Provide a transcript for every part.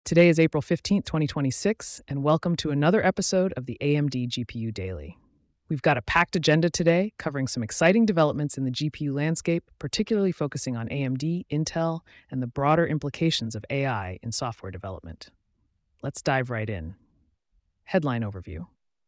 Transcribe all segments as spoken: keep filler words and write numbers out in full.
Today is April fifteenth, twenty twenty-six, and welcome to another episode of the A M D G P U Daily. We've got a packed agenda today covering some exciting developments in the G P U landscape, particularly focusing on A M D, Intel, and the broader implications of A I in software development. Let's dive right in. Headline overview.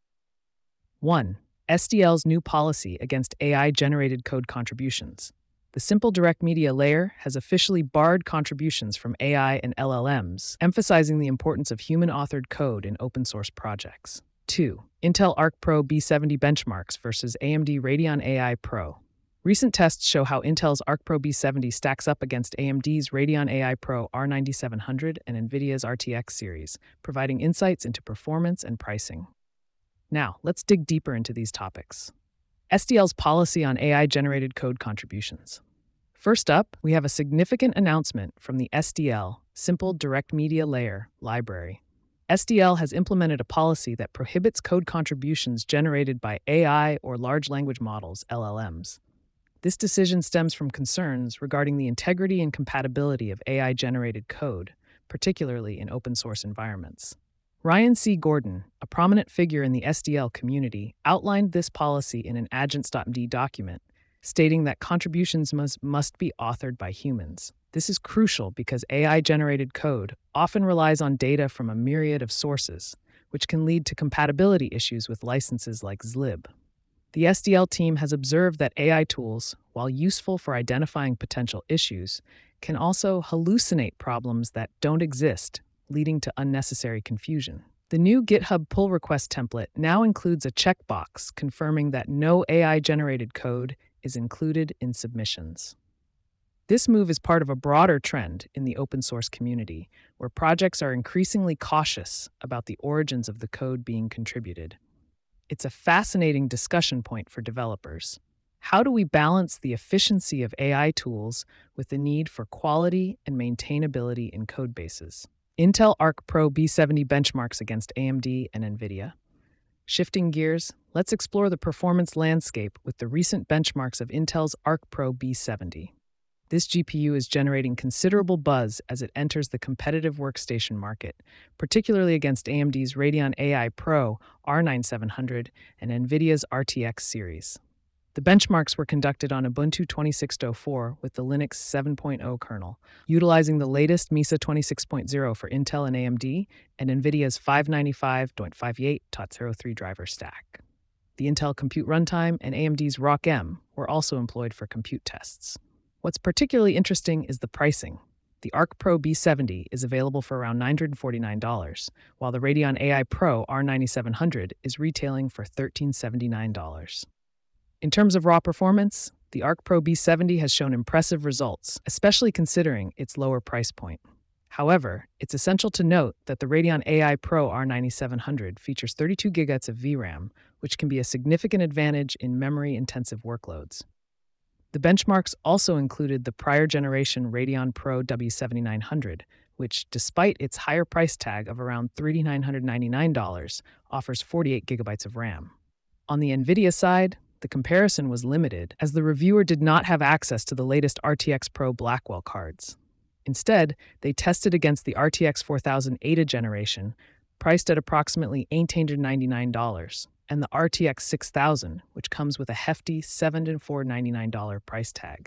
one. S D L's new policy against A I-generated code contributions. The Simple Direct Media layer has officially barred contributions from A I and L L Ms, emphasizing the importance of human-authored code in open-source projects. two. Intel Arc Pro B seventy benchmarks versus A M D Radeon A I Pro. Recent tests show how Intel's Arc Pro B seventy stacks up against A M D's Radeon A I Pro R ninety-seven hundred and NVIDIA's R T X series, providing insights into performance and pricing. Now, let's dig deeper into these topics. S D L's policy on A I-generated code contributions. First up, we have a significant announcement from the S D L Simple Direct Media Layer library. S D L has implemented a policy that prohibits code contributions generated by A I or large language models, L L Ms. This decision stems from concerns regarding the integrity and compatibility of A I-generated code, particularly in open-source environments. Ryan C. Gordon, a prominent figure in the S D L community, outlined this policy in an agents.md document, stating that contributions must, must be authored by humans. This is crucial because A I-generated code often relies on data from a myriad of sources, which can lead to compatibility issues with licenses like Z lib. The S D L team has observed that A I tools, while useful for identifying potential issues, can also hallucinate problems that don't exist, leading to unnecessary confusion. The new GitHub pull request template now includes a checkbox confirming that no A I-generated code is included in submissions. This move is part of a broader trend in the open-source community, where projects are increasingly cautious about the origins of the code being contributed. It's a fascinating discussion point for developers. How do we balance the efficiency of A I tools with the need for quality and maintainability in code bases? Intel Arc Pro B seventy benchmarks against A M D and NVIDIA. Shifting gears, let's explore the performance landscape with the recent benchmarks of Intel's Arc Pro B seventy. This G P U is generating considerable buzz as it enters the competitive workstation market, particularly against A M D's Radeon A I Pro R ninety-seven hundred and NVIDIA's R T X series. The benchmarks were conducted on Ubuntu twenty-six point oh four with the Linux seven point oh kernel, utilizing the latest Mesa twenty-six point oh for Intel and A M D and NVIDIA's five ninety-five point five eight point oh three driver stack. The Intel Compute Runtime and A M D's R O C M were also employed for compute tests. What's particularly interesting is the pricing. The Arc Pro B seventy is available for around nine hundred forty-nine dollars, while the Radeon A I Pro R ninety-seven hundred is retailing for one thousand three hundred seventy-nine dollars. In terms of raw performance, the Arc Pro B seventy has shown impressive results, especially considering its lower price point. However, it's essential to note that the Radeon A I Pro R ninety-seven hundred features thirty-two gigabytes of V RAM, which can be a significant advantage in memory-intensive workloads. The benchmarks also included the prior generation Radeon Pro W seventy-nine hundred, which, despite its higher price tag of around three thousand nine hundred ninety-nine dollars, offers forty-eight gigabytes of RAM. On the NVIDIA side, the comparison was limited, as the reviewer did not have access to the latest R T X Pro Blackwell cards. Instead, they tested against the R T X four thousand A D A generation, priced at approximately eight hundred ninety-nine dollars, and the R T X six thousand, which comes with a hefty seven thousand four hundred ninety-nine dollars price tag.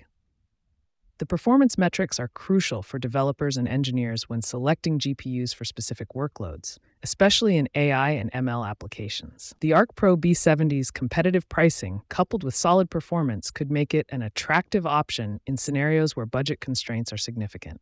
The performance metrics are crucial for developers and engineers when selecting G P Us for specific workloads, especially in A I and M L applications. The Arc Pro B seventy's competitive pricing, coupled with solid performance, could make it an attractive option in scenarios where budget constraints are significant.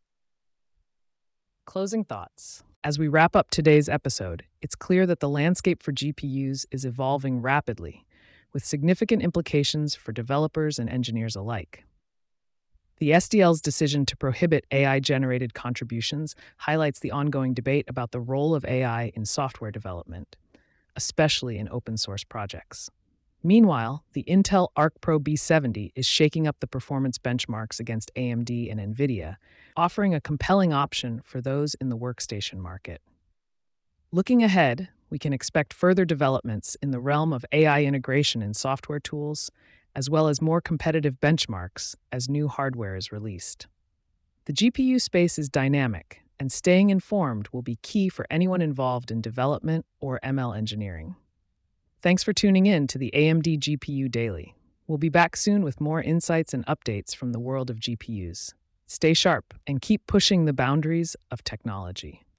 Closing thoughts. As we wrap up today's episode, it's clear that the landscape for G P Us is evolving rapidly, with significant implications for developers and engineers alike. The S D L's decision to prohibit A I-generated contributions highlights the ongoing debate about the role of A I in software development, especially in open-source projects. Meanwhile, the Intel Arc Pro B seventy is shaking up the performance benchmarks against A M D and NVIDIA, offering a compelling option for those in the workstation market. Looking ahead, we can expect further developments in the realm of A I integration in software tools, as well as more competitive benchmarks as new hardware is released. The G P U space is dynamic, and staying informed will be key for anyone involved in development or M L engineering. Thanks for tuning in to the A M D G P U Daily. We'll be back soon with more insights and updates from the world of G P Us. Stay sharp and keep pushing the boundaries of technology.